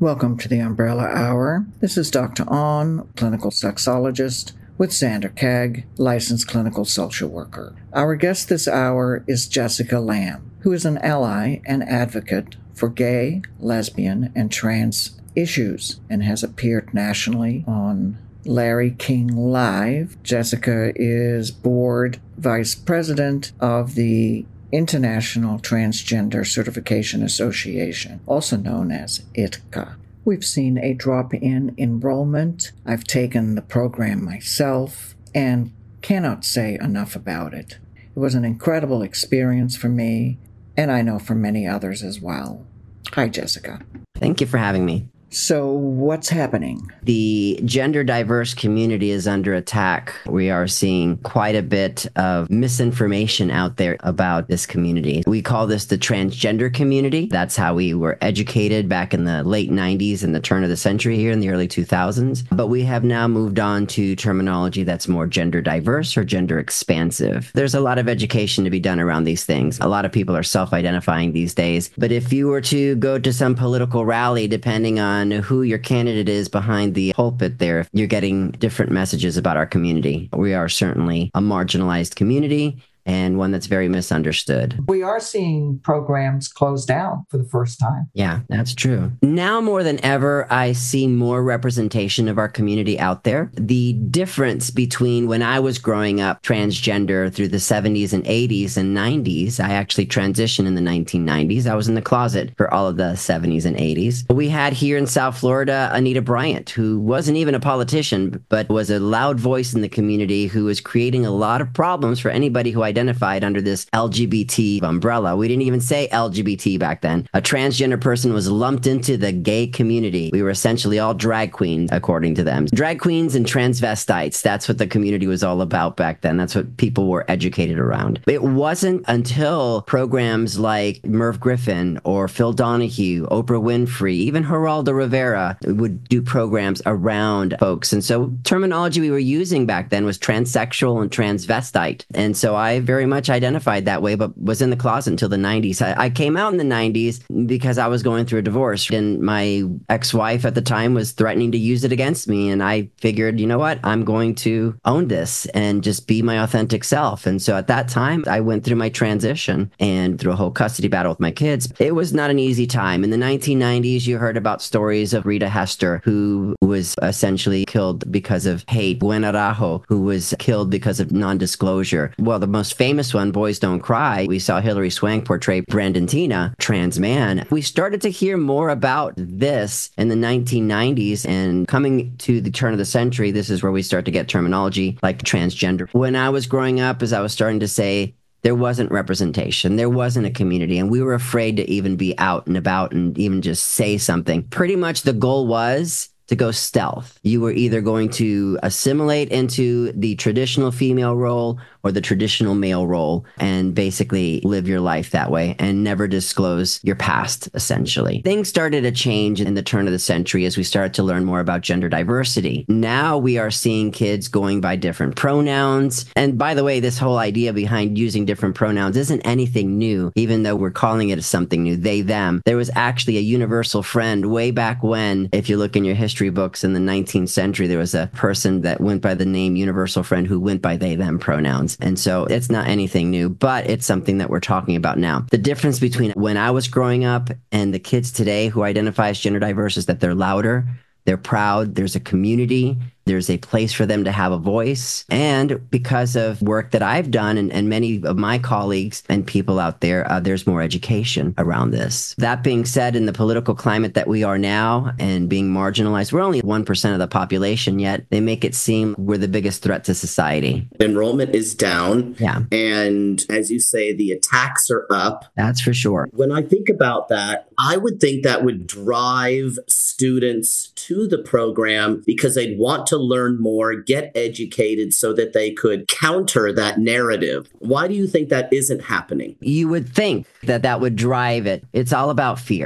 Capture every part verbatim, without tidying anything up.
Welcome to the Umbrella Hour. This is Doctor On, clinical sexologist, with Sandra Keg, licensed clinical social worker. Our guest this hour is Jessica Lamb, who is an ally and advocate for gay, lesbian, and trans issues and has appeared nationally on Larry King Live. Jessica is board vice president of the International Transgender Certification Association, also known as I T C A. We've seen a drop in enrollment. I've taken the program myself and cannot say enough about it. It was an incredible experience for me, and I know for many others as well. Hi, Jessica. Thank you for having me. So what's happening? The gender diverse community is under attack. We are seeing quite a bit of misinformation out there about this community. We call this the transgender community. That's how we were educated back in the late nineties and the turn of the century here in the early two thousands. But we have now moved on to terminology that's more gender diverse or gender expansive. There's a lot of education to be done around these things. A lot of people are self-identifying these days. But if you were to go to some political rally, depending on who your candidate is behind the pulpit there, you're getting different messages about our community. We are certainly a marginalized community and one that's very misunderstood. We are seeing programs close down for the first time. Yeah, that's true. Now more than ever, I see more representation of our community out there. The difference between when I was growing up transgender through the seventies and eighties and nineties, I actually transitioned in the nineteen nineties. I was in the closet for all of the seventies and eighties. We had here in South Florida, Anita Bryant, who wasn't even a politician, but was a loud voice in the community who was creating a lot of problems for anybody who identified under this L G B T umbrella. We didn't even say L G B T back then. A transgender person was lumped into the gay community. We were essentially all drag queens, according to them. Drag queens and transvestites. That's what the community was all about back then. That's what people were educated around. It wasn't until programs like Merv Griffin or Phil Donahue, Oprah Winfrey, even Geraldo Rivera would do programs around folks. And so terminology we were using back then was transsexual and transvestite. And so I very much identified that way, but was in the closet until the nineties. I, I came out in the nineties because I was going through a divorce, and my ex-wife at the time was threatening to use it against me. And I figured, you know what, I'm going to own this and just be my authentic self. And so at that time, I went through my transition and through a whole custody battle with my kids. It was not an easy time. In the nineteen nineties, you heard about stories of Rita Hester, who was essentially killed because of hate. Gwen Arajo, who was killed because of non-disclosure. Well, the most famous one, Boys Don't Cry, we saw Hilary Swank portray Brandon Teena, trans man. We started to hear more about this in the nineteen nineties, and coming to the turn of the century, this is where we start to get terminology like transgender. When I was growing up, as I was starting to say, there wasn't representation. There wasn't a community, and we were afraid to even be out and about and even just say something. Pretty much the goal was to go stealth. You were either going to assimilate into the traditional female role or the traditional male role and basically live your life that way and never disclose your past, essentially. Things started to change in the turn of the century as we started to learn more about gender diversity. Now we are seeing kids going by different pronouns. And by the way, this whole idea behind using different pronouns isn't anything new, even though we're calling it something new, they, them. There was actually a universal friend way back when, if you look in your history books in the nineteenth century, there was a person that went by the name Universal Friend who went by they, them pronouns. And so it's not anything new, but it's something that we're talking about now. The difference between when I was growing up and the kids today who identify as gender diverse is that they're louder, they're proud, there's a community, there's a place for them to have a voice. And because of work that I've done and, and many of my colleagues and people out there, uh, there's more education around this. That being said, in the political climate that we are now and being marginalized, we're only one percent of the population, yet they make it seem we're the biggest threat to society. Enrollment is down. Yeah. And as you say, the attacks are up. That's for sure. When I think about that, I would think that would drive students to the program because they'd want to learn more, get educated so that they could counter that narrative. Why do you think that isn't happening? You would think that that would drive it. It's all about fear.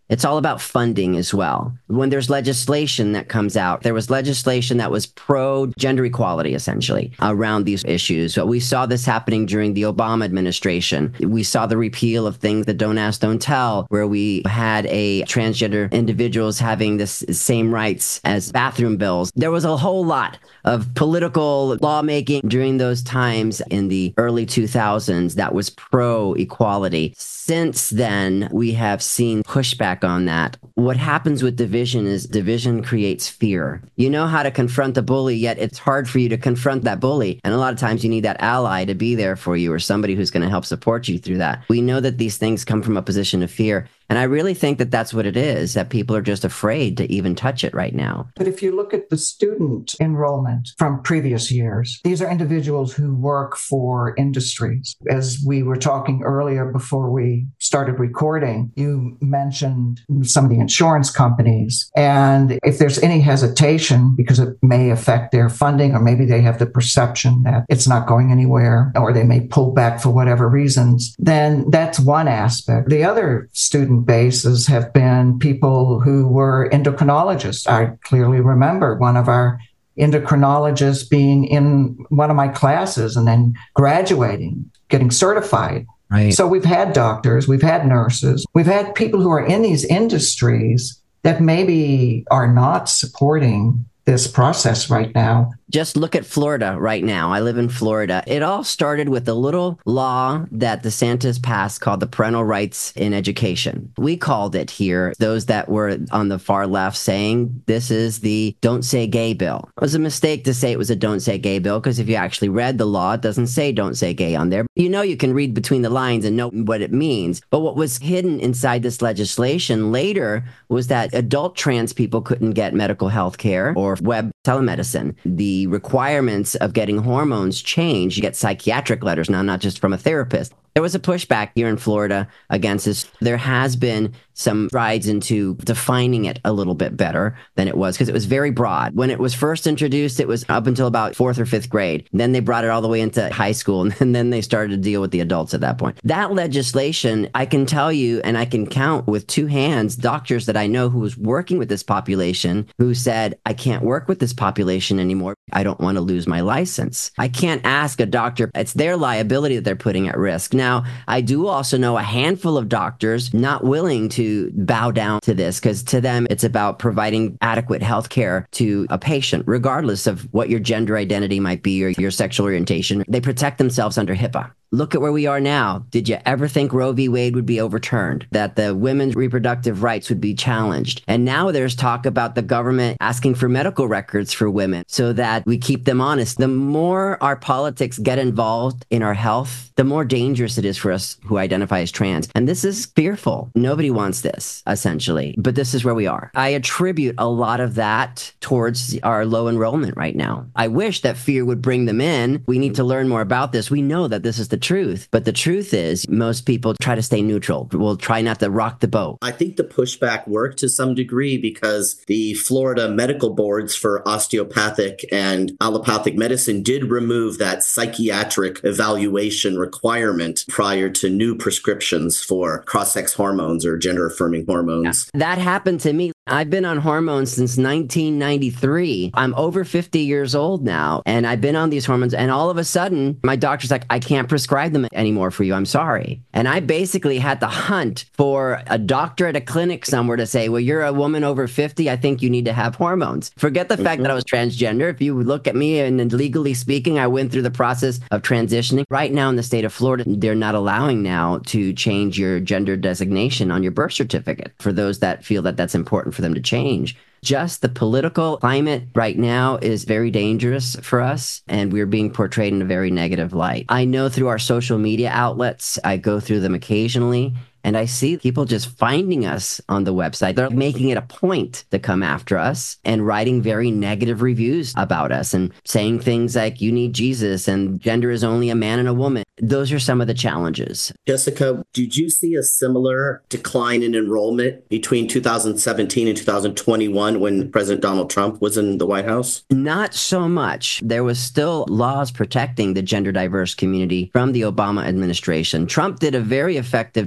It's all about funding as well. When there's legislation that comes out, there was legislation that was pro-gender equality, essentially, around these issues. But we saw this happening during the Obama administration. We saw the repeal of things that Don't Ask, Don't Tell, where we had a transgender individuals having the same rights as bathroom bills. There was a whole lot of political lawmaking during those times in the early two thousands that was pro-equality. Since then, we have seen pushback on that. What happens with division is division creates fear. You know how to confront the bully, yet it's hard for you to confront that bully. And a lot of times you need that ally to be there for you or somebody who's going to help support you through that. We know that these things come from a position of fear. And I really think that that's what it is, that people are just afraid to even touch it right now. But if you look at the student enrollment from previous years, these are individuals who work for industries. As we were talking earlier before we started recording, you mentioned some of the insurance companies. And if there's any hesitation, because it may affect their funding, or maybe they have the perception that it's not going anywhere, or they may pull back for whatever reasons, then that's one aspect. The other student bases have been people who were endocrinologists. I clearly remember one of our endocrinologists being in one of my classes and then graduating, getting certified. Right. So we've had doctors, we've had nurses, we've had people who are in these industries that maybe are not supporting this process right now. Just look at Florida right now. I live in Florida. It all started with a little law that DeSantis passed called the Parental Rights in Education. We called it here, those that were on the far left saying this is the Don't Say Gay bill. It was a mistake to say it was a Don't Say Gay bill, because if you actually read the law, it doesn't say Don't Say Gay on there. You know, you can read between the lines and know what it means. But what was hidden inside this legislation later was that adult trans people couldn't get medical health care or web telemedicine. The requirements of getting hormones change. You get psychiatric letters now, not just from a therapist. There was a pushback here in Florida against this. There has been some strides into defining it a little bit better than it was, because it was very broad. When it was first introduced, it was up until about fourth or fifth grade. Then they brought it all the way into high school, and then they started to deal with the adults at that point. That legislation, I can tell you, and I can count with two hands, doctors that I know who was working with this population who said, I can't work with this population anymore. I don't want to lose my license. I can't ask a doctor. It's their liability that they're putting at risk. Now, I do also know a handful of doctors not willing to bow down to this, because to them, it's about providing adequate health care to a patient, regardless of what your gender identity might be or your sexual orientation. They protect themselves under HIPAA. Look at where we are now. Did you ever think Roe v. Wade would be overturned? That the women's reproductive rights would be challenged? And now there's talk about the government asking for medical records for women so that we keep them honest. The more our politics get involved in our health, the more dangerous it is for us who identify as trans. And this is fearful. Nobody wants this, essentially. But this is where we are. I attribute a lot of that towards our low enrollment right now. I wish that fear would bring them in. We need to learn more about this. We know that this is the truth. But the truth is, most people try to stay neutral. We'll try not to rock the boat. I think the pushback worked to some degree because the Florida medical boards for osteopathic and allopathic medicine did remove that psychiatric evaluation requirement prior to new prescriptions for cross-sex hormones or gender-affirming hormones. Yeah. That happened to me. I've been on hormones since nineteen ninety-three. I'm over fifty years old now, and I've been on these hormones, and all of a sudden, my doctor's like, I can't prescribe them anymore for you. I'm sorry. And I basically had to hunt for a doctor at a clinic somewhere to say, well, you're a woman over fifty. I think you need to have hormones. Forget the mm-hmm. fact that I was transgender. If you look at me, and legally speaking, I went through the process of transitioning. Right now in the state of Florida, they're not allowing now to change your gender designation on your birth certificate for those that feel that that's important for them to change. Just the political climate right now is very dangerous for us, and we're being portrayed in a very negative light. I know through our social media outlets, I go through them occasionally, and I see people just finding us on the website. They're making it a point to come after us and writing very negative reviews about us and saying things like, you need Jesus and gender is only a man and a woman. Those are some of the challenges. Jessica, did you see a similar decline in enrollment between two thousand seventeen and two thousand twenty-one when President Donald Trump was in the White House? Not so much. There was still laws protecting the gender diverse community from the Obama administration. Trump did a very effective job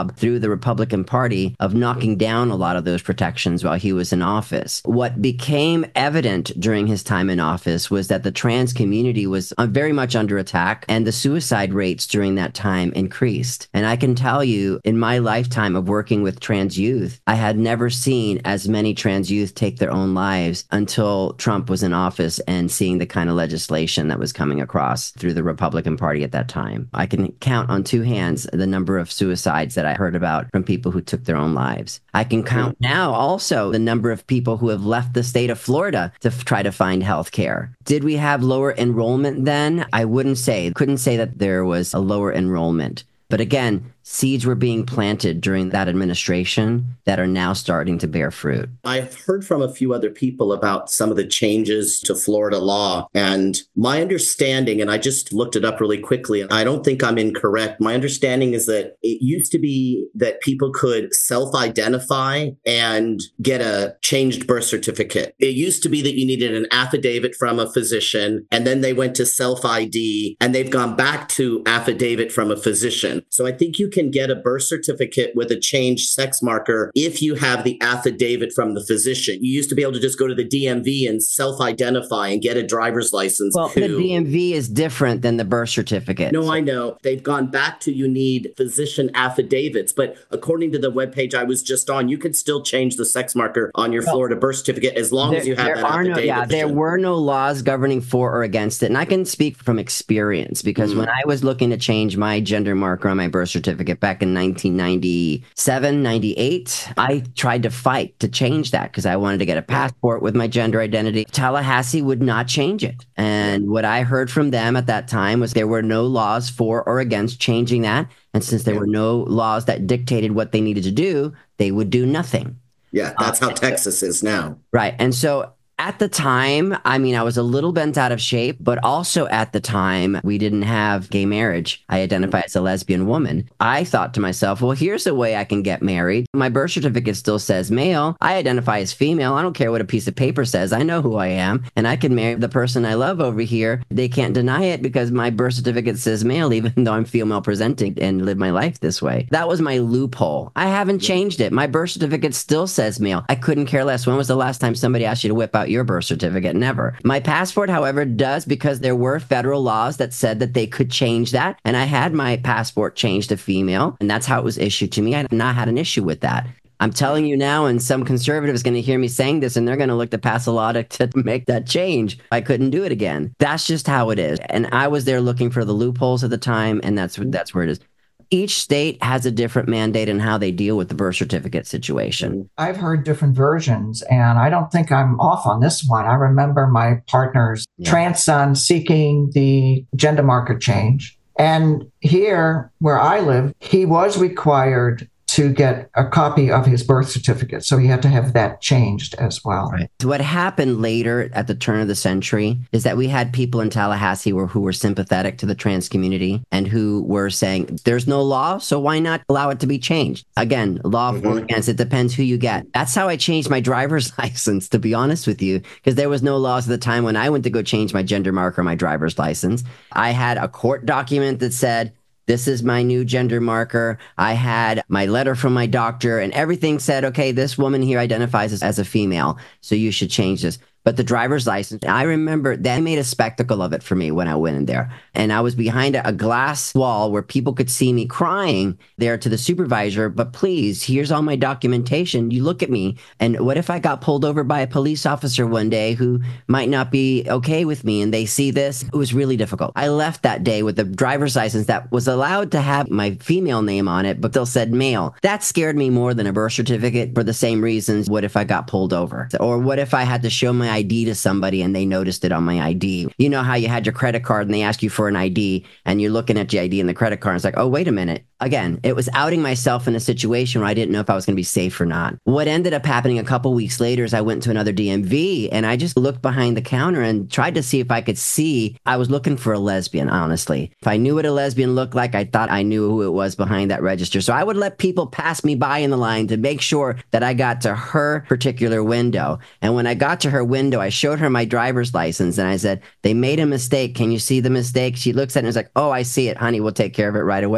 job through the Republican Party of knocking down a lot of those protections while he was in office. What became evident during his time in office was that the trans community was uh, very much under attack, and the suicide rates during that time increased. And I can tell you, in my lifetime of working with trans youth, I had never seen as many trans youth take their own lives until Trump was in office, and seeing the kind of legislation that was coming across through the Republican Party at that time. I can count on two hands the number of suicides that I heard about from people who took their own lives. I can count now also the number of people who have left the state of Florida to f- try to find health care. Did we have lower enrollment then? I wouldn't say. Couldn't say that there was a lower enrollment. But again, seeds were being planted during that administration that are now starting to bear fruit. I've heard from a few other people about some of the changes to Florida law. And my understanding, and I just looked it up really quickly, and I don't think I'm incorrect. My understanding is that it used to be that people could self-identify and get a changed birth certificate. It used to be that you needed an affidavit from a physician, and then they went to self-I D, and they've gone back to affidavit from a physician. So I think you can get a birth certificate with a changed sex marker if you have the affidavit from the physician. You used to be able to just go to the D M V and self-identify and get a driver's license. Well, too. The D M V is different than the birth certificate. No, I know. They've gone back to you need physician affidavits. But according to the webpage I was just on, you could still change the sex marker on your well, Florida birth certificate as long there, as you have there that are affidavit. No, yeah, there were no laws governing for or against it. And I can speak from experience because mm. when I was looking to change my gender marker on my birth certificate back in nineteen ninety-seven, ninety-eight, I tried to fight to change that because I wanted to get a passport with my gender identity. Tallahassee would not change it. And what I heard from them at that time was there were no laws for or against changing that. And since there were no laws that dictated what they needed to do, they would do nothing. Yeah, that's um, how Texas is now. Right. And so at the time, I mean, I was a little bent out of shape, but also at the time, we didn't have gay marriage. I identify as a lesbian woman. I thought to myself, well, here's a way I can get married. My birth certificate still says male. I identify as female. I don't care what a piece of paper says. I know who I am, and I can marry the person I love over here. They can't deny it because my birth certificate says male, even though I'm female presenting and live my life this way. That was my loophole. I haven't changed it. My birth certificate still says male. I couldn't care less. When was the last time somebody asked you to whip out your birth certificate? Never. My passport, however, does, because there were federal laws that said that they could change that. And I had my passport changed to female, and that's how it was issued to me. I have not had an issue with that. I'm telling you now, and some conservative is going to hear me saying this, and they're going to look to pass a law to, to make that change. I couldn't do it again. That's just how it is. And I was there looking for the loopholes at the time, and that's that's where it is. Each state has a different mandate in how they deal with the birth certificate situation. I've heard different versions, and I don't think I'm off on this one. I remember my partner's yeah. trans son seeking the gender marker change. And here, where I live, he was required to get a copy of his birth certificate. So he had to have that changed as well. Right. So what happened later at the turn of the century is that we had people in Tallahassee who were, who were sympathetic to the trans community and who were saying, there's no law, so why not allow it to be changed? Again, law mm-hmm. for or against, it depends who you get. That's how I changed my driver's license, to be honest with you, because there was no laws at the time when I went to go change my gender marker on my driver's license. I had a court document that said, this is my new gender marker. I had my letter from my doctor, and everything said, okay, this woman here identifies as, as a female, so you should change this. But the driver's license, I remember they made a spectacle of it for me when I went in there. And I was behind a, a glass wall where people could see me crying there to the supervisor. But please, here's all my documentation. You look at me. And what if I got pulled over by a police officer one day who might not be okay with me and they see this? It was really difficult. I left that day with a driver's license that was allowed to have my female name on it, but still said male. That scared me more than a birth certificate for the same reasons. What if I got pulled over? Or what if I had to show my I D to somebody and they noticed it on my I D? You know how you had your credit card and they ask you for an I D and you're looking at your I D and the credit card and it's like, oh, wait a minute. Again, it was outing myself in a situation where I didn't know if I was going to be safe or not. What ended up happening a couple weeks later is I went to another D M V and I just looked behind the counter and tried to see if I could see. I was looking for a lesbian, honestly. If I knew what a lesbian looked like, I thought I knew who it was behind that register. So I would let people pass me by in the line to make sure that I got to her particular window. And when I got to her window, I showed her my driver's license and I said, they made a mistake. Can you see the mistake? She looks at it and is like, oh, I see it, honey. We'll take care of it right away.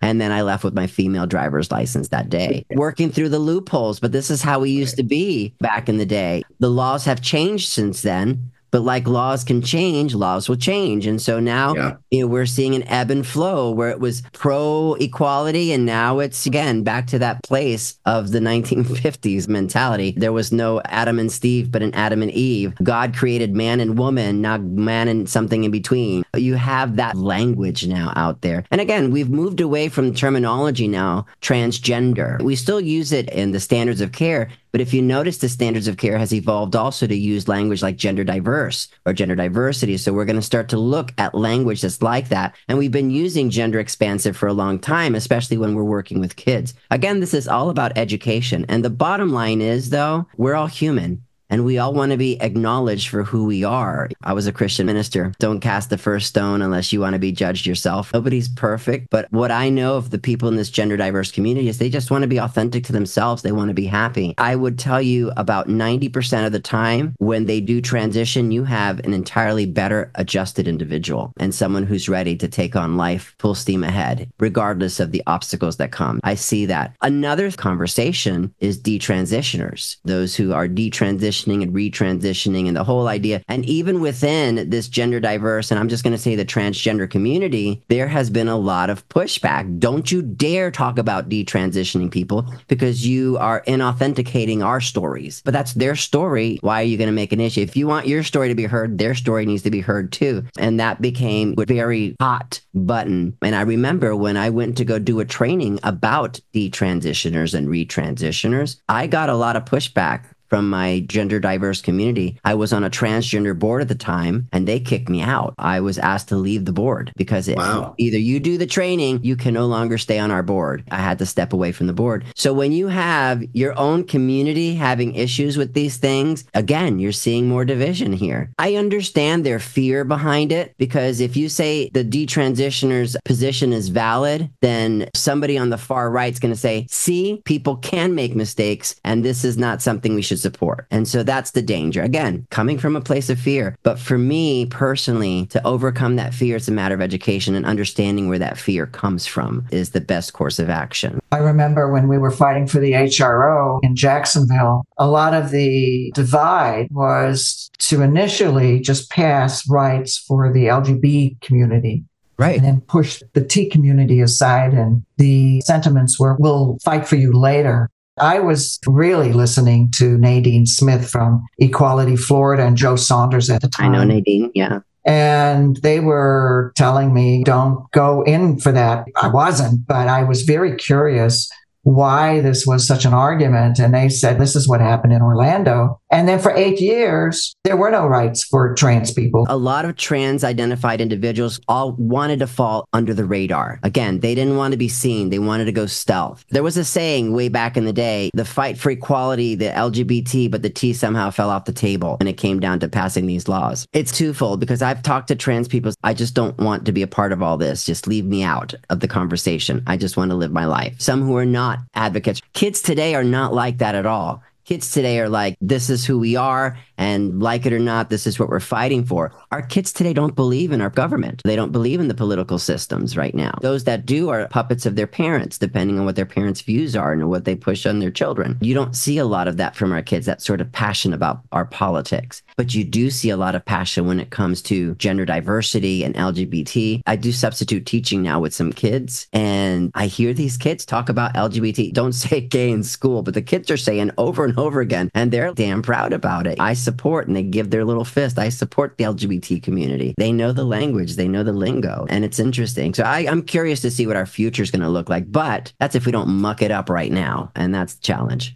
And then I left with my female driver's license that day, working through the loopholes. But this is how we used to be back in the day. The laws have changed since then. But like laws can change, laws will change. And so now yeah. you know, we're seeing an ebb and flow where it was pro-equality, and now it's, again, back to that place of the nineteen fifties mentality. There was no Adam and Steve, but an Adam and Eve. God created man and woman, not man and something in between. You have that language now out there. And again, we've moved away from terminology now, transgender. We still use it in the standards of care. But if you notice, the standards of care has evolved also to use language like gender diverse or gender diversity. So we're going to start to look at language that's like that. And we've been using gender expansive for a long time, especially when we're working with kids. Again, this is all about education. And the bottom line is, though, we're all human. And we all want to be acknowledged for who we are. I was a Christian minister. Don't cast the first stone unless you want to be judged yourself. Nobody's perfect. But what I know of the people in this gender diverse community is they just want to be authentic to themselves. They want to be happy. I would tell you about ninety percent of the time when they do transition, you have an entirely better adjusted individual and someone who's ready to take on life full steam ahead, regardless of the obstacles that come. I see that. Another conversation is detransitioners, those who are detransitioning and retransitioning and the whole idea. And even within this gender diverse, and I'm just going to say the transgender community, there has been a lot of pushback. Don't you dare talk about detransitioning people because you are inauthenticating our stories. But that's their story. Why are you going to make an issue? If you want your story to be heard, their story needs to be heard too. And that became a very hot button. And I remember when I went to go do a training about detransitioners and retransitioners, I got a lot of pushback from my gender diverse community. I was on a transgender board at the time, and they kicked me out. I was asked to leave the board because it, wow. either you do the training, you can no longer stay on our board. I had to step away from the board. So when you have your own community having issues with these things, again, you're seeing more division here. I understand their fear behind it, because if you say the detransitioner's position is valid, then somebody on the far right is going to say, see, people can make mistakes, and this is not something we should support. And so that's the danger. Again, coming from a place of fear. But for me personally, to overcome that fear, it's a matter of education, and understanding where that fear comes from is the best course of action. I remember when we were fighting for the H R O in Jacksonville, a lot of the divide was to initially just pass rights for the L G B T community. Right. And then push the T community aside, and the sentiments were, we'll fight for you later. I was really listening to Nadine Smith from Equality Florida and Joe Saunders at the time. I know Nadine, yeah. And they were telling me, don't go in for that. I wasn't, but I was very curious why this was such an argument. And they said, this is what happened in Orlando. And then for eight years, there were no rights for trans people. A lot of trans-identified individuals all wanted to fall under the radar. Again, they didn't want to be seen. They wanted to go stealth. There was a saying way back in the day, the fight for equality, the L G B T, but the T somehow fell off the table when it came down to passing these laws. It's twofold, because I've talked to trans people. I just don't want to be a part of all this. Just leave me out of the conversation. I just want to live my life. Some who are not advocates. Kids today are not like that at all. Kids today are like, this is who we are, and like it or not, this is what we're fighting for. Our kids today don't believe in our government. They don't believe in the political systems right now. Those that do are puppets of their parents, depending on what their parents' views are and what they push on their children. You don't see a lot of that from our kids, that sort of passion about our politics. But you do see a lot of passion when it comes to gender diversity and L G B T. I do substitute teaching now with some kids, and I hear these kids talk about L G B T. Don't say gay in school, but the kids are saying over and over again, and they're damn proud about it. I support, and they give their little fist, I support the L G B T community. They know the language, they know the lingo, and it's interesting. So I, I'm curious to see what our future is going to look like, but that's if we don't muck it up right now, and that's the challenge.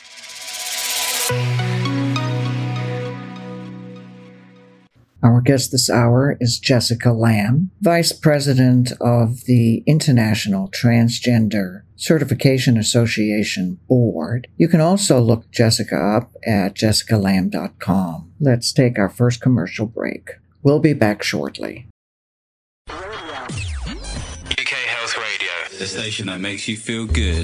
Our guest this hour is Jessica Lamb, Vice President of the International Transgender Certification Association Board. You can also look Jessica up at jessica lamb dot com. Let's take our first commercial break. We'll be back shortly. U K Health Radio, the station that makes you feel good.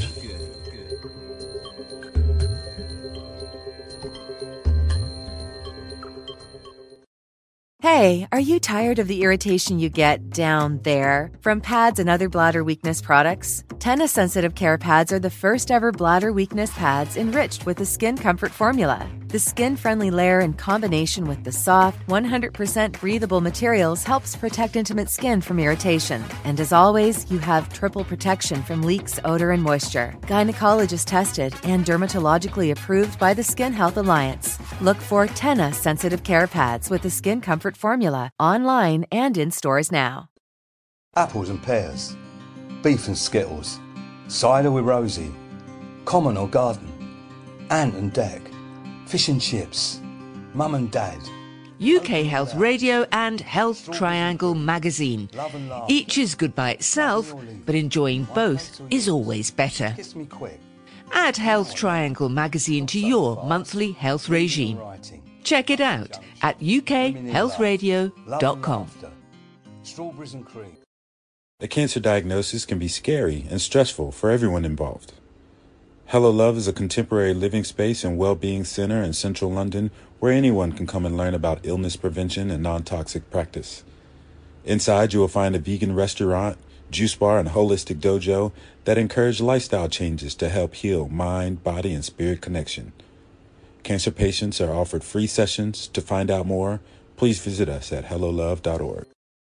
Hey, are you tired of the irritation you get down there from pads and other bladder weakness products? Tena Sensitive Care Pads are the first ever bladder weakness pads enriched with the Skin Comfort formula. The skin-friendly layer in combination with the soft, one hundred percent breathable materials helps protect intimate skin from irritation. And as always, you have triple protection from leaks, odor, and moisture. Gynecologist tested and dermatologically approved by the Skin Health Alliance. Look for Tena Sensitive Care Pads with the Skin Comfort formula online and in stores now. Apples and pears, beef and skittles, cider with Rosie, common or garden, ant and deck, fish and chips, mum and dad. U K Health Radio and Health Triangle magazine. Each is good by itself, but enjoying both is always better. Kiss me quick. Add Health Triangle magazine to your monthly health regime. Check it out at u k health radio dot com. Strawberries and cream. A cancer diagnosis can be scary and stressful for everyone involved. Hello Love is a contemporary living space and well-being center in central London where anyone can come and learn about illness prevention and non-toxic practice. Inside, you will find a vegan restaurant, juice bar, and holistic dojo that encourage lifestyle changes to help heal mind, body, and spirit connection. Cancer patients are offered free sessions. To find out more, please visit us at hello love dot org.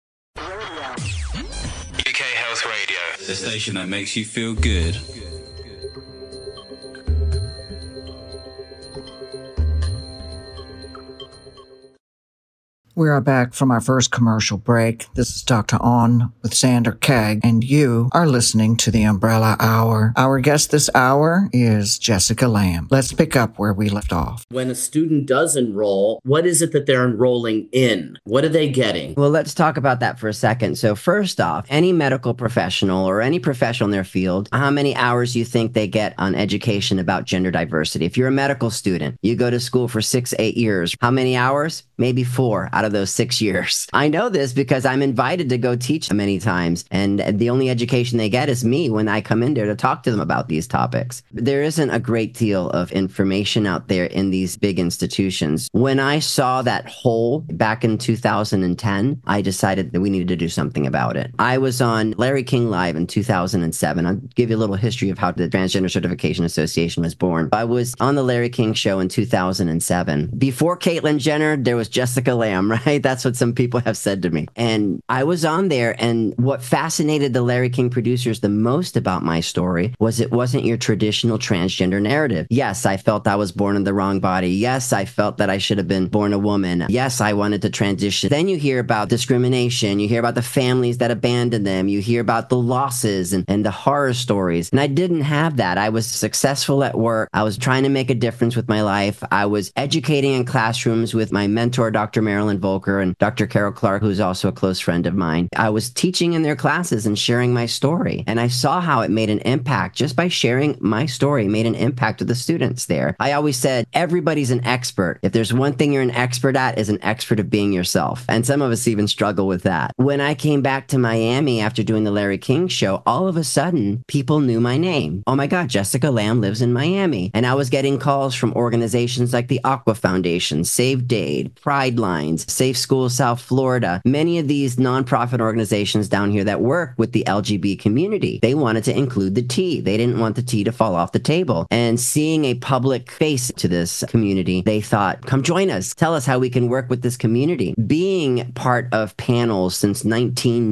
U K Health Radio, the station that makes you feel good. We are back from our first commercial break. This is Doctor On with Sander Kag, and you are listening to the Umbrella Hour. Our guest this hour is Jessica Lamb. Let's pick up where we left off. When a student does enroll, what is it that they're enrolling in? What are they getting? Well, let's talk about that for a second. So first off, any medical professional or any professional in their field, how many hours you think they get on education about gender diversity? If you're a medical student, you go to school for six, eight years. How many hours? Maybe four out of those six years. I know this because I'm invited to go teach many times, and the only education they get is me when I come in there to talk to them about these topics. There isn't a great deal of information out there in these big institutions. When I saw that hole back in two thousand ten, I decided that we needed to do something about it. I was on Larry King Live in two thousand seven. I'll give you a little history of how the Transgender Certification Association was born. I was on the Larry King Show in two thousand seven. Before Caitlyn Jenner, there was Jessica Lamb, right? That's what some people have said to me. And I was on there, and what fascinated the Larry King producers the most about my story was it wasn't your traditional transgender narrative. Yes, I felt I was born in the wrong body. Yes, I felt that I should have been born a woman. Yes, I wanted to transition. Then you hear about discrimination. You hear about the families that abandoned them. You hear about the losses and, and the horror stories. And I didn't have that. I was successful at work. I was trying to make a difference with my life. I was educating in classrooms with my mentor, Doctor Marilyn Volker, and Doctor Carol Clark, who's also a close friend of mine. I was teaching in their classes and sharing my story. And I saw how it made an impact just by sharing my story, made an impact with the students there. I always said, everybody's an expert. If there's one thing you're an expert at, is an expert of being yourself. And some of us even struggle with that. When I came back to Miami after doing the Larry King Show, all of a sudden, people knew my name. Oh my God, Jessica Lamb lives in Miami. And I was getting calls from organizations like the Aqua Foundation, Save Dade, Pride Lines, Safe Schools South Florida, many of these nonprofit organizations down here that work with the L G B T community. They wanted to include the T. They didn't want the T to fall off the table. And seeing a public face to this community, they thought, come join us. Tell us how we can work with this community. Being part of panels since nineteen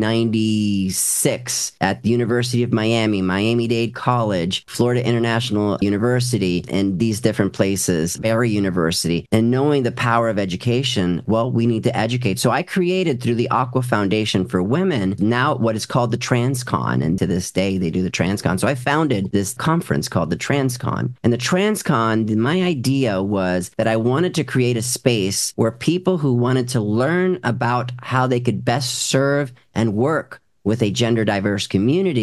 ninety-six at the University of Miami, Miami-Dade College, Florida International University, and these different places, Barry University, and knowing the power of education, well, we need to educate. So I created through the Aqua Foundation for Women now what is called the TransCon, and to this day they do the TransCon. So I founded this conference called the TransCon. And the TransCon, my idea was that I wanted to create a space where people who wanted to learn about how they could best serve and work with a gender diverse community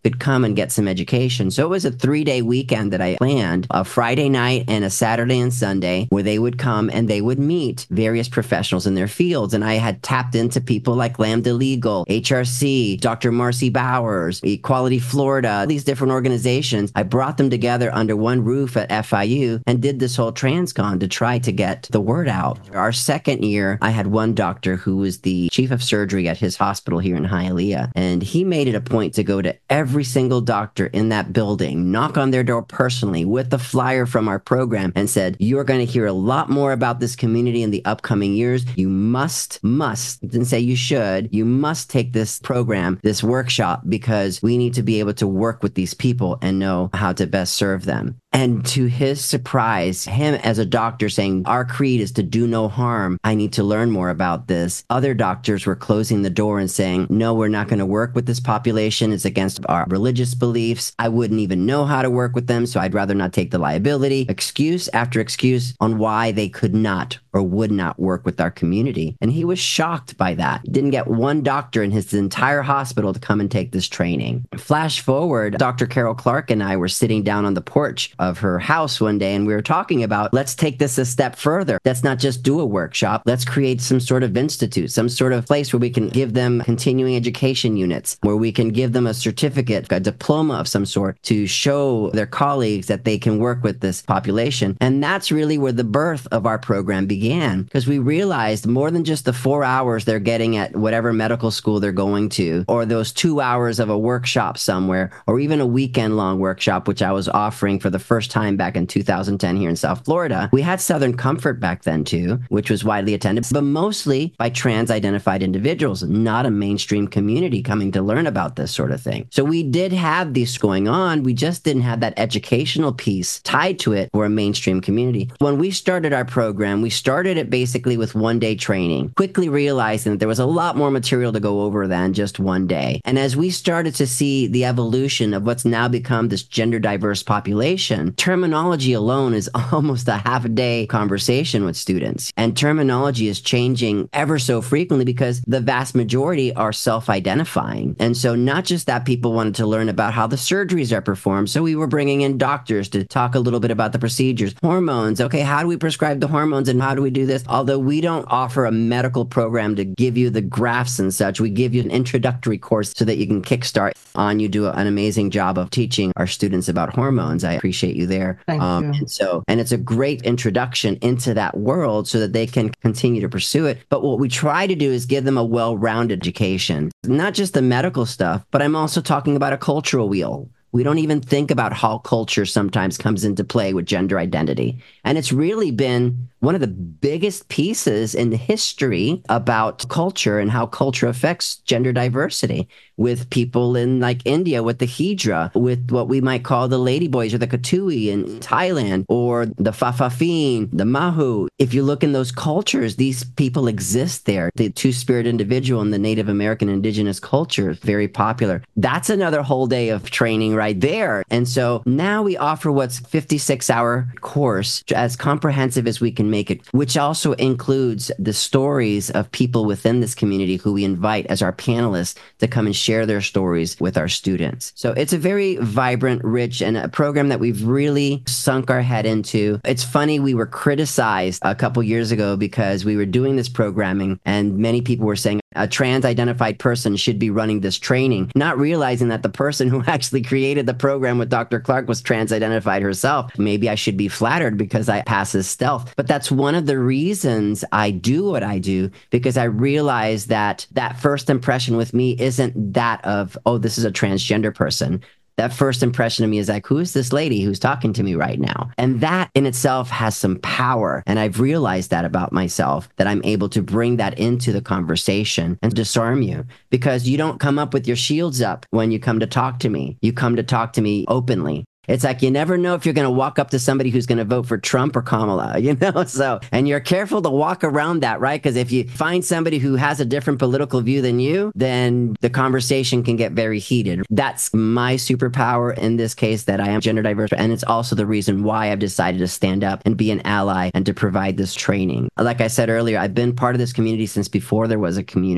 could come and get some education. So it was a three-day weekend that I planned, a Friday night and a Saturday and Sunday, where they would come and they would meet various professionals in their fields. And I had tapped into people like Lambda Legal, H R C, Doctor Marcy Bowers, Equality Florida, these different organizations. I brought them together under one roof at F I U and did this whole TransCon to try to get the word out. Our second year, I had one doctor who was the chief of surgery at his hospital here in Hialeah, and he made it a point to go to every single doctor in that building, knock on their door personally with the flyer from our program, and said, you're going to hear a lot more about this community in the upcoming years. You must, must, didn't say you should, you must take this program, this workshop, because we need to be able to work with these people and know how to best serve them. And to his surprise, him as a doctor saying, our creed is to do no harm. I need to learn more about this. Other doctors were closing the door and saying, no, we're not going to work with this population. It's against our religious beliefs. I wouldn't even know how to work with them, so I'd rather not take the liability. Excuse after excuse on why they could not or would not work with our community. And he was shocked by that. Didn't get one doctor in his entire hospital to come and take this training. Flash forward, Doctor Carol Clark and I were sitting down on the porch of her house one day, and we were talking about, let's take this a step further. Let's not just do a workshop. Let's create some sort of institute, some sort of place where we can give them continuing education units, where we can give them a certificate, a diploma of some sort to show their colleagues that they can work with this population. And that's really where the birth of our program began, because we realized more than just the four hours they're getting at whatever medical school they're going to, or those two hours of a workshop somewhere, or even a weekend long workshop, which I was offering for the first time back in two thousand ten here in South Florida. We had Southern Comfort back then too, which was widely attended, but mostly by trans-identified individuals, not a mainstream community coming to learn about this sort of thing. So we did have these going on. We just didn't have that educational piece tied to it for a mainstream community. When we started our program, we started it basically with one-day training, quickly realizing that there was a lot more material to go over than just one day. And as we started to see the evolution of what's now become this gender diverse population, terminology alone is almost a half a day conversation with students. And terminology is changing ever so frequently because the vast majority are self-identifying. And so not just that, people wanted to learn about how the surgeries are performed. So we were bringing in doctors to talk a little bit about the procedures. Hormones. Okay, how do we prescribe the hormones and how do we do this? Although we don't offer a medical program to give you the graphs and such, we give you an introductory course so that you can kickstart on. You do an amazing job of teaching our students about hormones. I appreciate you there. Thank um, you. And so, and it's a great introduction into that world so that they can continue to pursue it. But what we try to do is give them a well-rounded education, not just the medical stuff, but I'm also talking about a cultural wheel. We don't even think about how culture sometimes comes into play with gender identity. And it's really been one of the biggest pieces in history about culture and how culture affects gender diversity, with people in like India with the Hijra, with what we might call the ladyboys or the Katui in Thailand, or the Fafafin, the Mahu. If you look in those cultures, these people exist there. The two-spirit individual in the Native American indigenous culture is very popular. That's another whole day of training right there. And so now we offer what's fifty-six hour course, as comprehensive as we can make it, which also includes the stories of people within this community who we invite as our panelists to come and share their stories with our students. So it's a very vibrant, rich, and a program that we've really sunk our head into. It's funny, we were criticized a couple years ago because we were doing this programming and many people were saying a trans-identified person should be running this training, not realizing that the person who actually created the program with Doctor Clark was trans-identified herself. Maybe I should be flattered because I pass as stealth. But that's one of the reasons I do what I do, because I realize that that first impression with me isn't that of, oh, this is a transgender person. That first impression of me is like, who is this lady who's talking to me right now? And that in itself has some power. And I've realized that about myself, that I'm able to bring that into the conversation and disarm you, because you don't come up with your shields up when you come to talk to me. You come to talk to me openly. It's like you never know if you're going to walk up to somebody who's going to vote for Trump or Kamala, you know? So, and you're careful to walk around that, right? Because if you find somebody who has a different political view than you, then the conversation can get very heated. That's my superpower in this case, that I am gender diverse. And it's also the reason why I've decided to stand up and be an ally and to provide this training. Like I said earlier, I've been part of this community since before there was a community.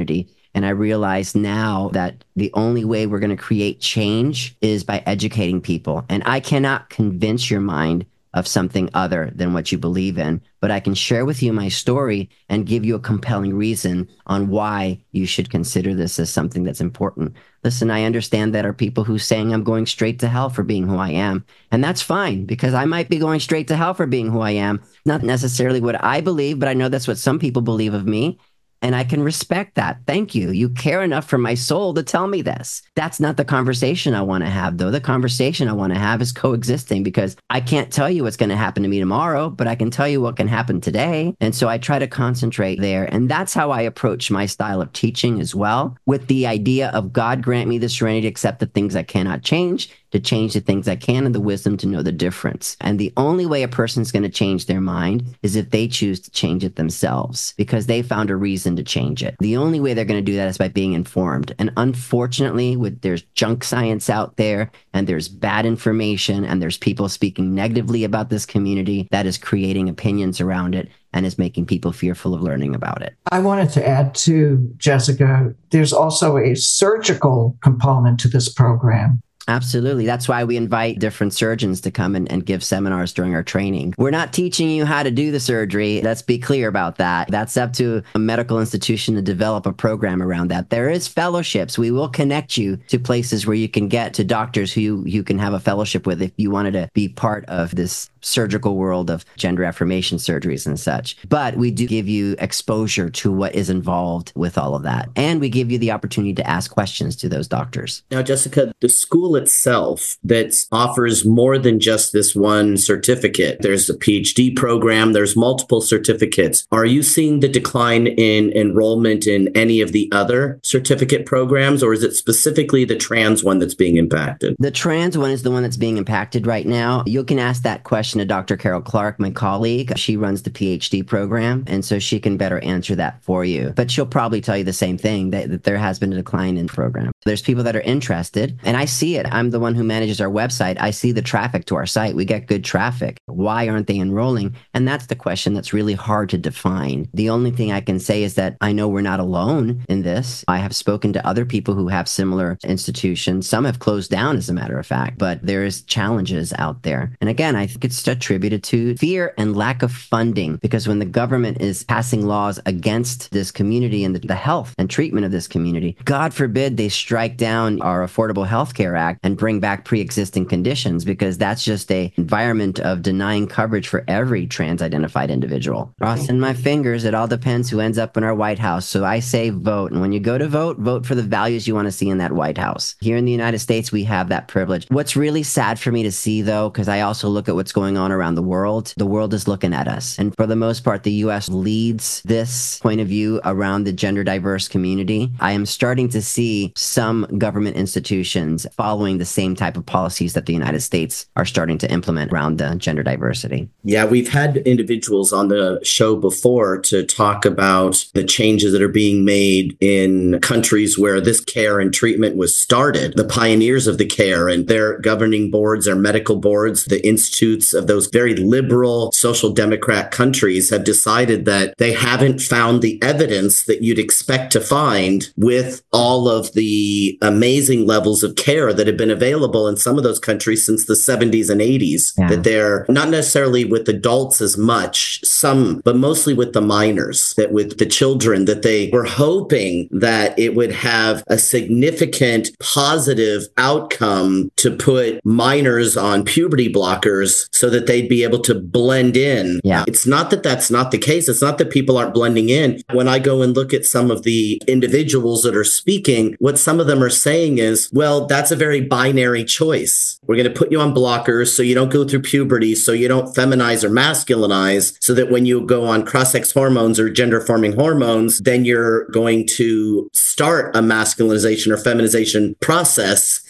And I realize now that the only way we're going to create change is by educating people. And I cannot convince your mind of something other than what you believe in, but I can share with you my story and give you a compelling reason on why you should consider this as something that's important. Listen, I understand that are people who saying I'm going straight to hell for being who I am. And that's fine, because I might be going straight to hell for being who I am. Not necessarily what I believe, but I know that's what some people believe of me. And I can respect that. Thank you. You care enough for my soul to tell me this. That's not the conversation I want to have, though. The conversation I want to have is coexisting, because I can't tell you what's going to happen to me tomorrow, but I can tell you what can happen today. And so I try to concentrate there. And that's how I approach my style of teaching as well, with the idea of God grant me the serenity to accept the things I cannot change, to change the things I can, and the wisdom to know the difference. And the only way a person's going to change their mind is if they choose to change it themselves, because they found a reason to change it. The only way they're going to do that is by being informed. And unfortunately, with there's junk science out there, and there's bad information, and there's people speaking negatively about this community that is creating opinions around it and is making people fearful of learning about it. I wanted to add too, Jessica, there's also a surgical component to this program. Absolutely. That's why we invite different surgeons to come and, and give seminars during our training. We're not teaching you how to do the surgery. Let's be clear about that. That's up to a medical institution to develop a program around that. There is fellowships. We will connect you to places where you can get to doctors who you, you can have a fellowship with if you wanted to be part of this surgical world of gender affirmation surgeries and such. But we do give you exposure to what is involved with all of that. And we give you the opportunity to ask questions to those doctors. Now, Jessica, the school itself that offers more than just this one certificate. There's a P H D program. There's multiple certificates. Are you seeing the decline in enrollment in any of the other certificate programs, or is it specifically the trans one that's being impacted? The trans one is the one that's being impacted right now. You can ask that question to Doctor Carol Clark, my colleague. She runs the P H D program, and so she can better answer that for you. But she'll probably tell you the same thing, that, that there has been a decline in the program. There's people that are interested, and I see it. I'm the one who manages our website. I see the traffic to our site. We get good traffic. Why aren't they enrolling? And that's the question that's really hard to define. The only thing I can say is that I know we're not alone in this. I have spoken to other people who have similar institutions. Some have closed down, as a matter of fact, but there is challenges out there. And again, I think it's attributed to fear and lack of funding, because when the government is passing laws against this community and the, the health and treatment of this community, God forbid they strike down our Affordable Health Care Act and bring back pre-existing conditions, because that's just a environment of denying coverage for every trans-identified individual. Crossing my fingers, it all depends who ends up in our White House. So I say vote. And when you go to vote, vote for the values you want to see in that White House. Here in the United States, we have that privilege. What's really sad for me to see, though, because I also look at what's going on around the world, the world is looking at us. And for the most part, the U S leads this point of view around the gender diverse community. I am starting to see some government institutions following the same type of policies that the United States are starting to implement around the gender diversity. Yeah, we've had individuals on the show before to talk about the changes that are being made in countries where this care and treatment was started, the pioneers of the care and their governing boards, their medical boards, the institutes of those very liberal social democrat countries have decided that they haven't found the evidence that you'd expect to find with all of the amazing levels of care that have been available in some of those countries since the seventies and eighties, yeah. That they're not necessarily with adults as much, some, but mostly with the minors, that with the children, that they were hoping that it would have a significant positive outcome to put minors on puberty blockers so that they'd be able to blend in. Yeah. It's not that that's not the case. It's not that people aren't blending in. When I go and look at some of the individuals that are speaking, what some of them are saying is, well, that's a very binary choice. We're going to put you on blockers so you don't go through puberty, so you don't feminize or masculinize, so that when you go on cross-sex hormones or gender-forming hormones, then you're going to start a masculinization or feminization process.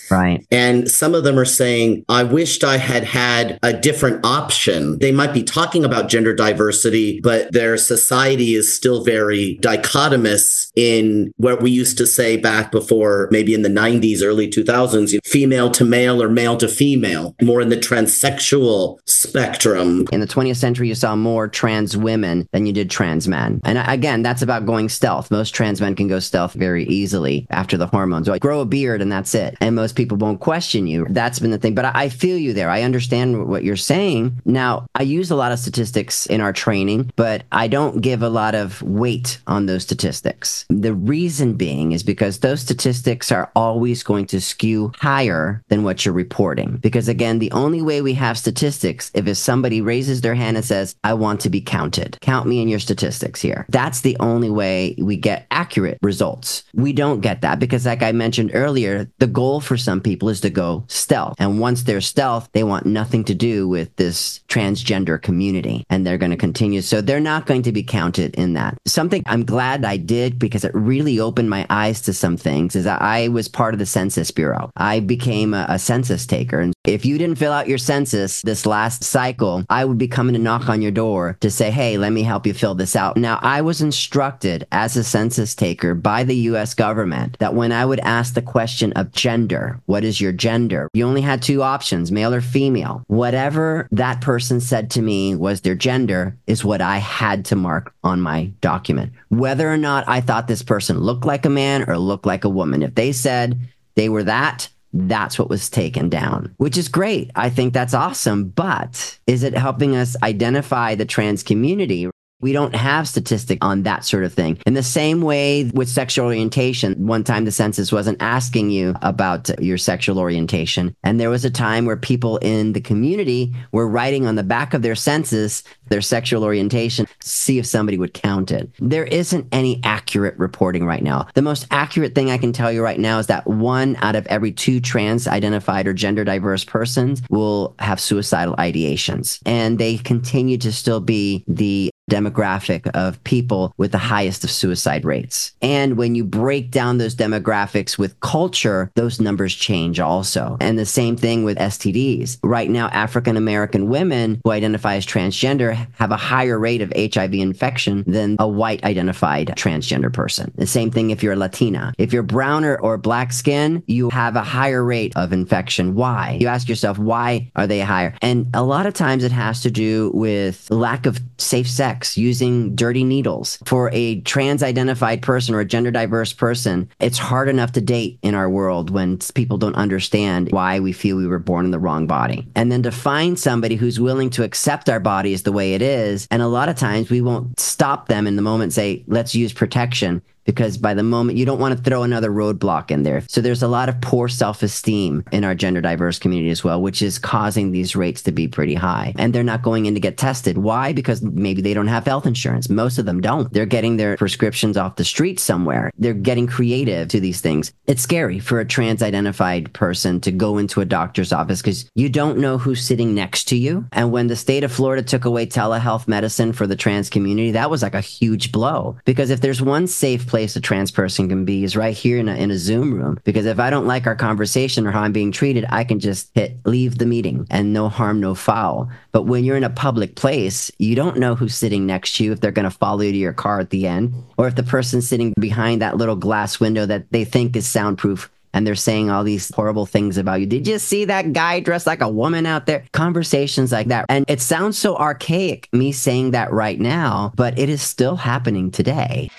Right. And some of them are saying, I wished I had had a different option. They might be talking about gender diversity, but their society is still very dichotomous in what we used to say back before, maybe in the nineties, early two thousands, female to male or male to female, more in the transsexual spectrum. In the twentieth century, you saw more trans women than you did trans men. And again, that's about going stealth. Most trans men can go stealth very easily after the hormones. Like, grow a beard and that's it. And most people won't question you. That's been the thing. But I, I feel you there. I understand what you're saying. Now, I use a lot of statistics in our training, but I don't give a lot of weight on those statistics. The reason being is because those statistics are always going to skew higher than what you're reporting. Because again, the only way we have statistics if somebody raises their hand and says, I want to be counted. Count me in your statistics here. That's the only way we get accurate results. We don't get that because, like I mentioned earlier, the goal for some people is to go stealth. And once they're stealth, they want nothing to do with this transgender community. And they're going to continue. So they're not going to be counted in that. Something I'm glad I did because it really opened my eyes to some things is that I was part of the Census Bureau. I became a, a census taker. And if you didn't fill out your census this last cycle, I would be coming to knock on your door to say, hey, let me help you fill this out. Now, I was instructed as a census taker by the U S government that when I would ask the question of gender, what is your gender? You only had two options, male or female. Whatever that person said to me was their gender is what I had to mark on my document. Whether or not I thought this person looked like a man or looked like a woman. If they said they were that, that's what was taken down, which is great. I think that's awesome. But is it helping us identify the trans community? We don't have statistics on that sort of thing. In the same way with sexual orientation, one time the census wasn't asking you about your sexual orientation. And there was a time where people in the community were writing on the back of their census their sexual orientation, see if somebody would count it. There isn't any accurate reporting right now. The most accurate thing I can tell you right now is that one out of every two trans-identified or gender-diverse persons will have suicidal ideations. And they continue to still be the demographic of people with the highest of suicide rates. And when you break down those demographics with culture, those numbers change also. And the same thing with S T Ds. Right now, African American women who identify as transgender have a higher rate of H I V infection than a white identified transgender person. The same thing if you're Latina. If you're brown or, or black skin, you have a higher rate of infection. Why? You ask yourself, why are they higher? And a lot of times it has to do with lack of safe sex, using dirty needles. For a trans-identified person or a gender-diverse person, it's hard enough to date in our world when people don't understand why we feel we were born in the wrong body. And then to find somebody who's willing to accept our bodies the way it is, and a lot of times we won't stop them in the moment and say, let's use protection. Because by the moment, you don't want to throw another roadblock in there. So there's a lot of poor self-esteem in our gender diverse community as well, which is causing these rates to be pretty high. And they're not going in to get tested. Why? Because maybe they don't have health insurance. Most of them don't. They're getting their prescriptions off the street somewhere. They're getting creative to these things. It's scary for a trans-identified person to go into a doctor's office because you don't know who's sitting next to you. And when the state of Florida took away telehealth medicine for the trans community, that was like a huge blow. Because if there's one safe place a trans person can be is right here in a, in a Zoom room. Because if I don't like our conversation or how I'm being treated, I can just hit leave the meeting and no harm, no foul. But when you're in a public place, you don't know who's sitting next to you, if they're going to follow you to your car at the end, or if the person sitting behind that little glass window that they think is soundproof and they're saying all these horrible things about you. Did you see that guy dressed like a woman out there? Conversations like that. And it sounds so archaic, me saying that right now, but it is still happening today.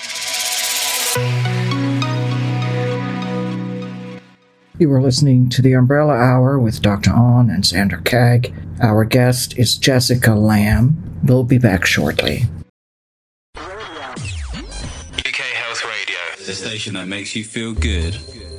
You were listening to the Umbrella Hour with Doctor On and Sandra Cagg. Our guest is Jessica Lamb. We'll be back shortly. U K Health Radio, the station that makes you feel good.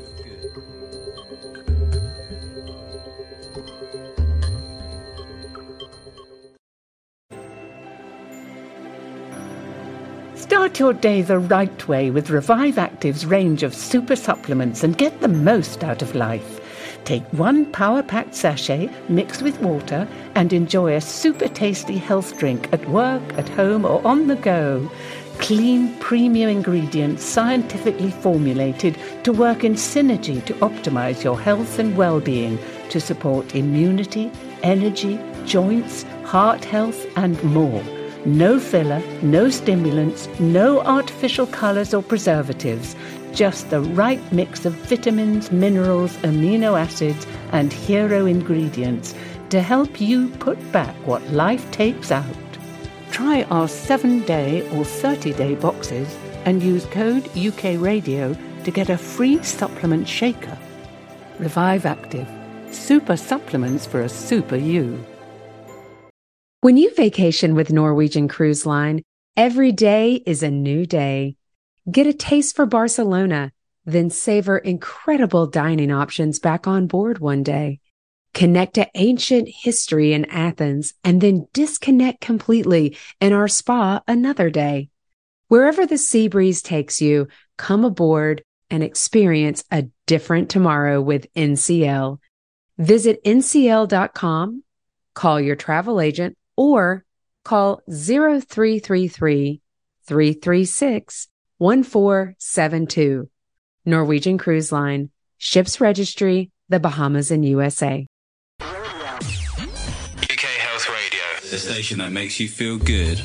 Start your day the right way with Revive Active's range of super supplements and get the most out of life. Take one power-packed sachet mixed with water and enjoy a super tasty health drink at work, at home or on the go. Clean, premium ingredients scientifically formulated to work in synergy to optimize your health and well-being to support immunity, energy, joints, heart health, and more. No filler, no stimulants, no artificial colors or preservatives, just the right mix of vitamins, minerals, amino acids, and hero ingredients to help you put back what life takes out. Try our seven-day or thirty-day boxes and use code U K Radio to get a free supplement shaker. Revive Active. Super supplements for a super you. When you vacation with Norwegian Cruise Line, every day is a new day. Get a taste for Barcelona, then savor incredible dining options back on board one day. Connect to ancient history in Athens and then disconnect completely in our spa another day. Wherever the sea breeze takes you, come aboard and experience a different tomorrow with N C L. Visit N C L dot com, call your travel agent, or call zero three three three, three three six, one four seven two. Norwegian Cruise Line, Ships Registry, the Bahamas and U S A. U K Health Radio, the station that makes you feel good.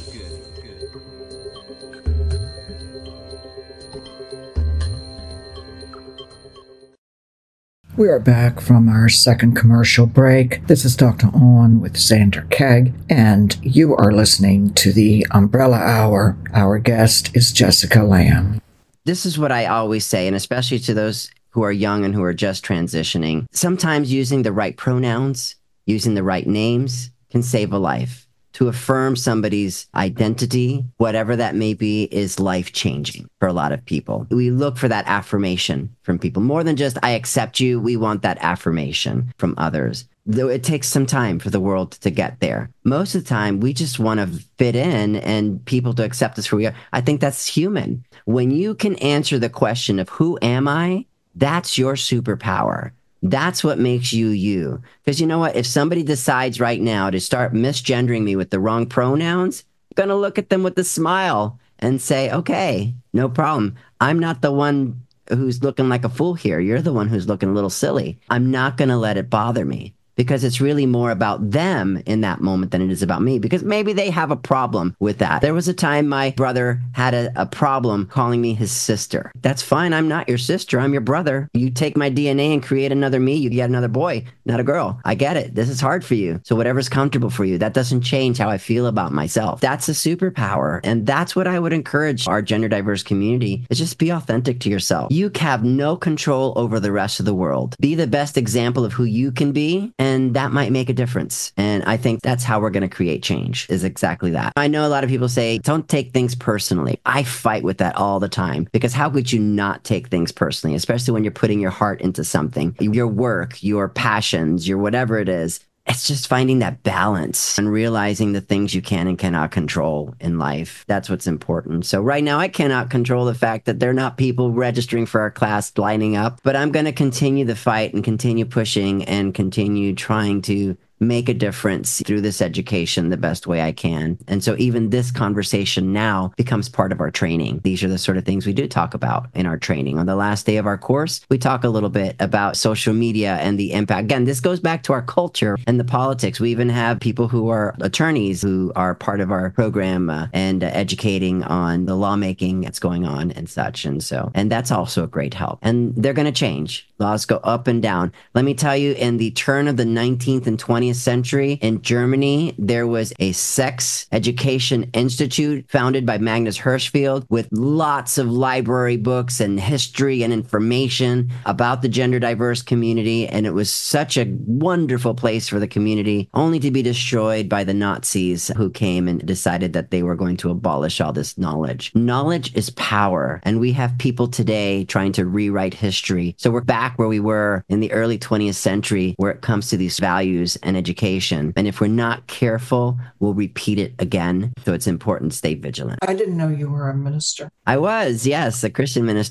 We are back from our second commercial break. This is Doctor On with Xander Keg, and you are listening to the Umbrella Hour. Our guest is Jessica Lamb. This is what I always say, and especially to those who are young and who are just transitioning. Sometimes using the right pronouns, using the right names can save a life. To affirm somebody's identity, whatever that may be, is life-changing for a lot of people. We look for that affirmation from people. More than just, I accept you, we want that affirmation from others. Though it takes some time for the world to get there. Most of the time, we just want to fit in and people to accept us for who we are. I think that's human. When you can answer the question of who am I, that's your superpower. That's what makes you you. Because you know what? If somebody decides right now to start misgendering me with the wrong pronouns, I'm going to look at them with a smile and say, okay, no problem. I'm not the one who's looking like a fool here. You're the one who's looking a little silly. I'm not going to let it bother me. Because it's really more about them in that moment than it is about me, because maybe they have a problem with that. There was a time my brother had a, a problem calling me his sister. That's fine. I'm not your sister. I'm your brother. You take my D N A and create another me. You get another boy, not a girl. I get it. This is hard for you. So whatever's comfortable for you, that doesn't change how I feel about myself. That's a superpower. And that's what I would encourage our gender diverse community is just be authentic to yourself. You have no control over the rest of the world. Be the best example of who you can be. And And that might make a difference. And I think that's how we're going to create change, is exactly that. I know a lot of people say, don't take things personally. I fight with that all the time, because how could you not take things personally, especially when you're putting your heart into something, your work, your passions, your whatever it is. It's just finding that balance and realizing the things you can and cannot control in life. That's what's important. So right now, I cannot control the fact that there are not people registering for our class lining up, but I'm going to continue the fight and continue pushing and continue trying to make a difference through this education the best way I can. And so even this conversation now becomes part of our training. These are the sort of things we do talk about in our training. On the last day of our course, we talk a little bit about social media and the impact. Again, this goes back to our culture and the politics. We even have people who are attorneys who are part of our program uh, and uh, educating on the lawmaking that's going on and such. And so, and that's also a great help. And they're going to change. Laws go up and down. Let me tell you, in the turn of the nineteenth and twentieth century in Germany, there was a sex education institute founded by Magnus Hirschfeld with lots of library books and history and information about the gender diverse community. And it was such a wonderful place for the community, only to be destroyed by the Nazis who came and decided that they were going to abolish all this knowledge. Knowledge is power. And we have people today trying to rewrite history. So we're back where we were in the early twentieth century, where it comes to these values and education. And if we're not careful, we'll repeat it again. So it's important to stay vigilant. I didn't know you were a minister. I was, yes, a Christian minister.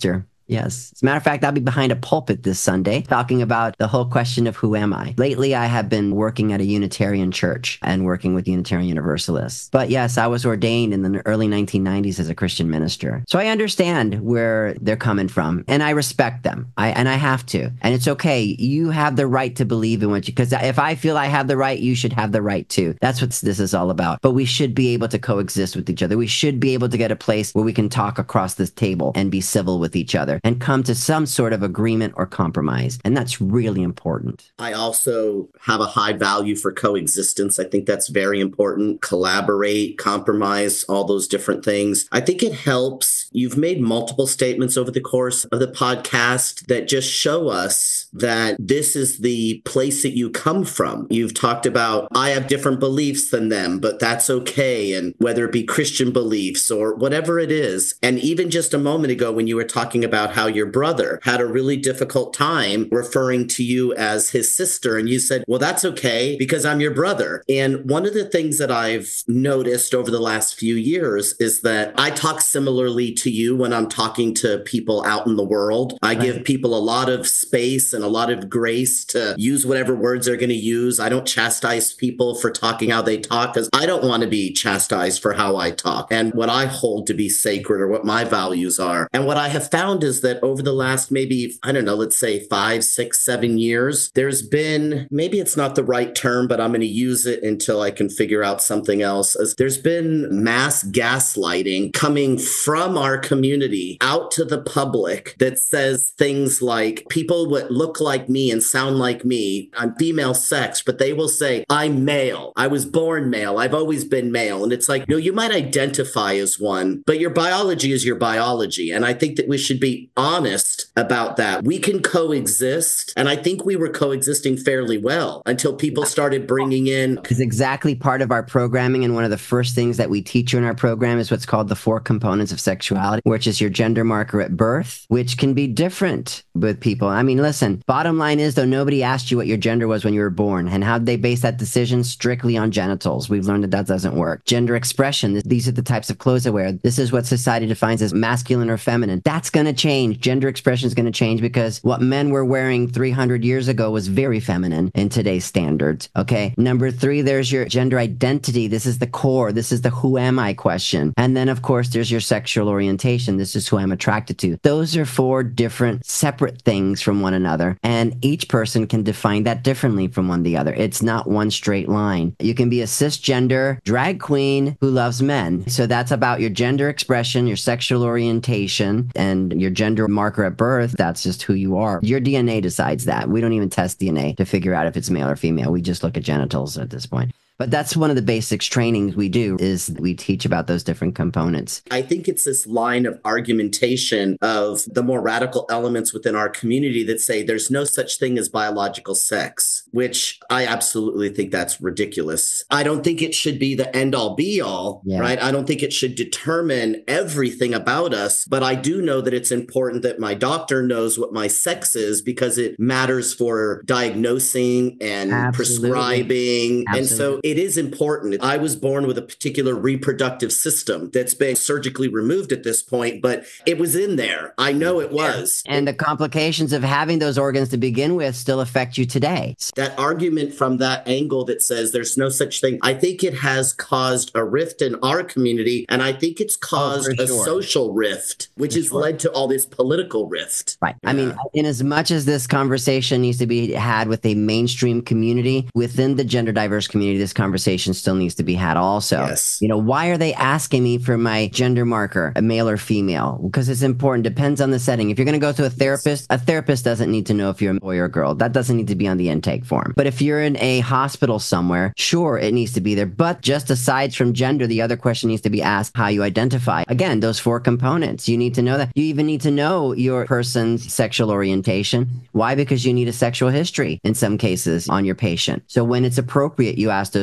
Yes. As a matter of fact, I'll be behind a pulpit this Sunday talking about the whole question of who am I. Lately, I have been working at a Unitarian church and working with Unitarian Universalists. But yes, I was ordained in the early nineteen nineties as a Christian minister. So I understand where they're coming from, and I respect them. I and I have to. And it's okay. You have the right to believe in what you, because if I feel I have the right, you should have the right too. That's what this is all about. But we should be able to coexist with each other. We should be able to get a place where we can talk across this table and be civil with each other and come to some sort of agreement or compromise. And that's really important. I also have a high value for coexistence. I think that's very important. Collaborate, compromise, all those different things. I think it helps. You've made multiple statements over the course of the podcast that just show us that this is the place that you come from. You've talked about, I have different beliefs than them, but that's okay. And whether it be Christian beliefs or whatever it is. And even just a moment ago, when you were talking about how your brother had a really difficult time referring to you as his sister, and you said, well, that's okay because I'm your brother. And one of the things that I've noticed over the last few years is that I talk similarly to you when I'm talking to people out in the world. I give people a lot of space and a lot of grace to use whatever words they're going to use. I don't chastise people for talking how they talk because I don't want to be chastised for how I talk and what I hold to be sacred or what my values are. And what I have found is that over the last maybe, I don't know, let's say five, six, seven years, there's been, maybe it's not the right term, but I'm going to use it until I can figure out something else. As there's been mass gaslighting coming from our community out to the public that says things like people would look like me and sound like me. I'm female sex, but they will say, I'm male. I was born male. I've always been male. And it's like, you know, you might identify as one, but your biology is your biology. And I think that we should be honest about that. We can coexist. And I think we were coexisting fairly well until people started bringing in. It's exactly part of our programming. And one of the first things that we teach you in our program is what's called the four components of sexuality, which is your gender marker at birth, which can be different with people. I mean, listen, bottom line is, though, nobody asked you what your gender was when you were born. And how did they base that decision? Strictly on genitals. We've learned that that doesn't work. Gender expression. These are the types of clothes I wear. This is what society defines as masculine or feminine. That's going to change. Gender expression is going to change because what men were wearing three hundred years ago was very feminine in today's standards. Okay. Number three, there's your gender identity. This is the core. This is the who am I question. And then, of course, there's your sexual orientation. This is who I'm attracted to. Those are four different separate things from one another. And each person can define that differently from one the other. It's not one straight line. You can be a cisgender drag queen who loves men. So that's about your gender expression, your sexual orientation, and your gender marker at birth. That's just who you are. Your D N A decides that. We don't even test D N A to figure out if it's male or female. We just look at genitals at this point. But that's one of the basics trainings we do is we teach about those different components. I think it's this line of argumentation of the more radical elements within our community that say there's no such thing as biological sex, which I absolutely think that's ridiculous. I don't think it should be the end all be all, yeah. right? I don't think it should determine everything about us, but I do know that it's important that my doctor knows what my sex is because it matters for diagnosing and absolutely. prescribing. Absolutely. And so it is important. I was born with a particular reproductive system that's been surgically removed at this point, but it was in there. I know it was. And the complications of having those organs to begin with still affect you today. That argument from that angle that says there's no such thing, I think it has caused a rift in our community, and I think it's caused oh, a sure. social rift, which for has sure. led to all this political rift. Right. Yeah. I mean, in as much as this conversation needs to be had with a mainstream community, within the gender diverse community, this conversation still needs to be had also. Yes. You know, why are they asking me for my gender marker, a male or female? Because it's important. Depends on the setting. If you're going to go to a therapist, a therapist doesn't need to know if you're a boy or a girl. That doesn't need to be on the intake form. But if you're in a hospital somewhere, sure, it needs to be there. But just aside from gender, the other question needs to be asked how you identify. Again, those four components. You need to know that. You even need to know your person's sexual orientation. Why? Because you need a sexual history in some cases on your patient. So when it's appropriate, you ask those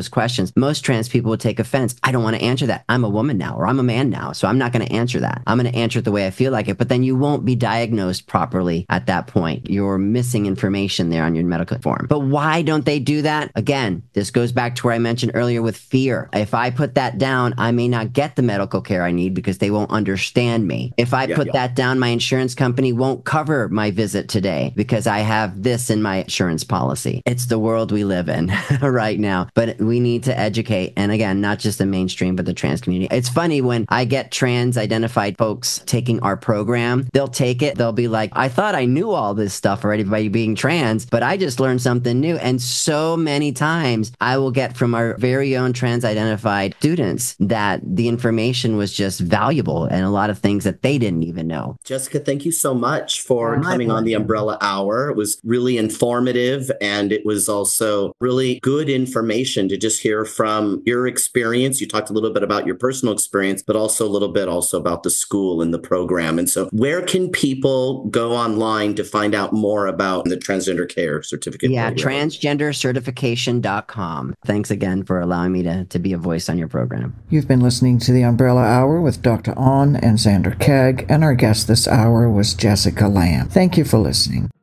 those questions, most trans people would take offense. I don't want to answer that. I'm a woman now, or I'm a man now, so I'm not going to answer that. I'm going to answer it the way I feel like it, but then you won't be diagnosed properly at that point. You're missing information there on your medical form. But why don't they do that? Again, this goes back to where I mentioned earlier with fear. If I put that down, I may not get the medical care I need because they won't understand me. If I yeah, put yeah. that down, my insurance company won't cover my visit today because I have this in my insurance policy. It's the world we live in right now, but we need to educate. And again, not just the mainstream, but the trans community. It's funny when I get trans identified folks taking our program, they'll take it. They'll be like, I thought I knew all this stuff already by being trans, but I just learned something new. And so many times I will get from our very own trans identified students that the information was just valuable and a lot of things that they didn't even know. Jessica, thank you so much for oh, coming on the Umbrella Hour. It was really informative, and it was also really good information to just hear from your experience. You talked a little bit about your personal experience, but also a little bit also about the school and the program. And so where can people go online to find out more about the Transgender Care Certificate? Yeah, transgender certification dot com. Thanks again for allowing me to, to be a voice on your program. You've been listening to the Umbrella Hour with Doctor On and Xander Keg, and our guest this hour was Jessica Lamb. Thank you for listening.